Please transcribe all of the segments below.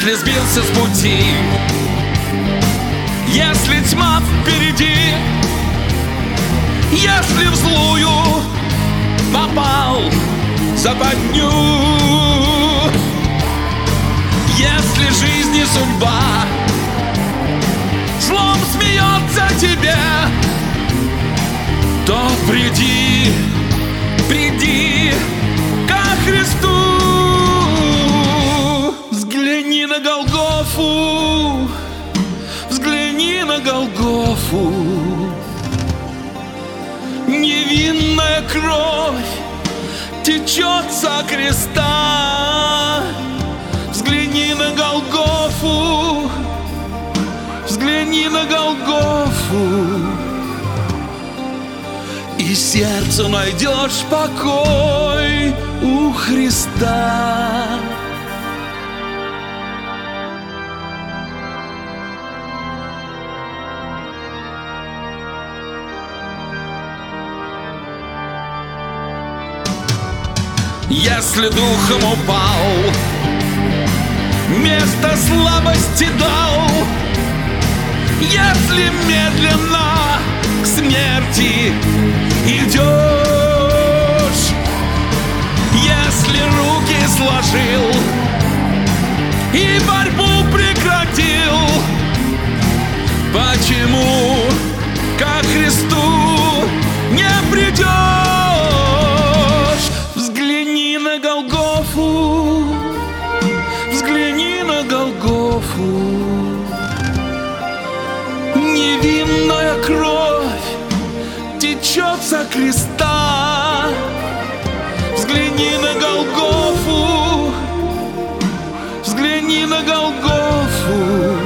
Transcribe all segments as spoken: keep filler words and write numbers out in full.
Если сбился с пути, если тьма впереди, если в злую попал западню, если жизнь и судьба злом смеется тебе, то приди, приди ко Христу. Взгляни на Голгофу, взгляни на Голгофу. Невинная кровь течет со креста. Взгляни на Голгофу, взгляни на Голгофу, и сердцу найдешь покой у Христа. Если духом упал, место слабости дал, если медленно к смерти идешь, если руки сложил и борьбу прекратил, почему ко Христу не придешь? Взгляни на Голгофу, взгляни на Голгофу. Невинная кровь течет со креста. Взгляни на Голгофу, взгляни на Голгофу,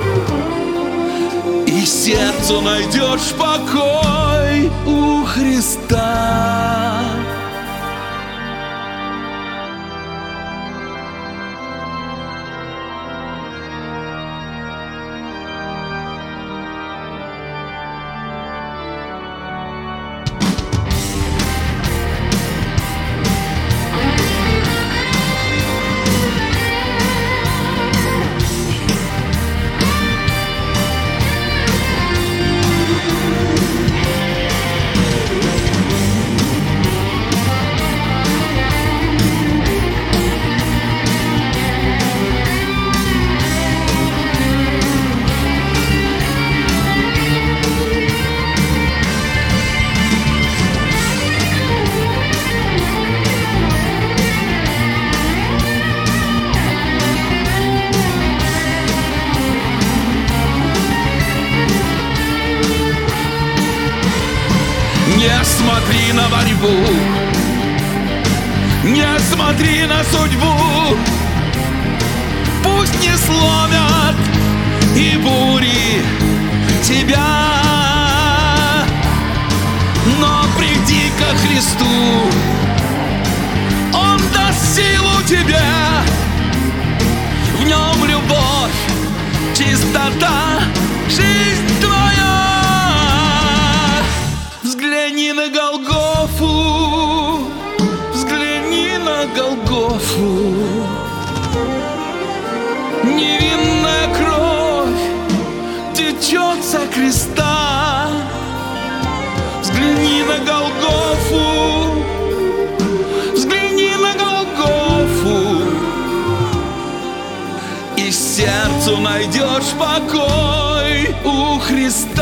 и сердцу найдешь покой у Христа. Не смотри на борьбу, не смотри на судьбу. Пусть не сломят и бури тебя, но приди ко Христу, Он даст силу тебе. В Нем любовь, чистота, жизнь твоя. Взгляни на Голгофу, взгляни на Голгофу. Невинная кровь течет со креста. Взгляни на Голгофу, взгляни на Голгофу, и сердцу найдешь покой у Христа.